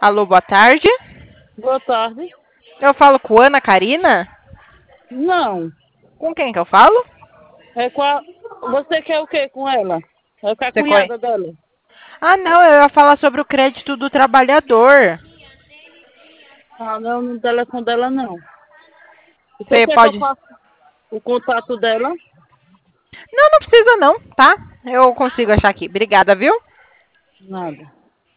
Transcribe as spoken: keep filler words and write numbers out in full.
Alô, boa tarde. Boa tarde. Eu falo com Ana Karina? Não. Com quem que eu falo? É com a... Você quer o que com ela? É com a Você conhe... cunhada dela. Ah, não, eu ia falar sobre o crédito do trabalhador. Ah, não, no telefone dela não. Você Você quer que eu pode... faça o contato dela? Não, não precisa não, tá? Eu consigo achar aqui. Obrigada, viu? Nada.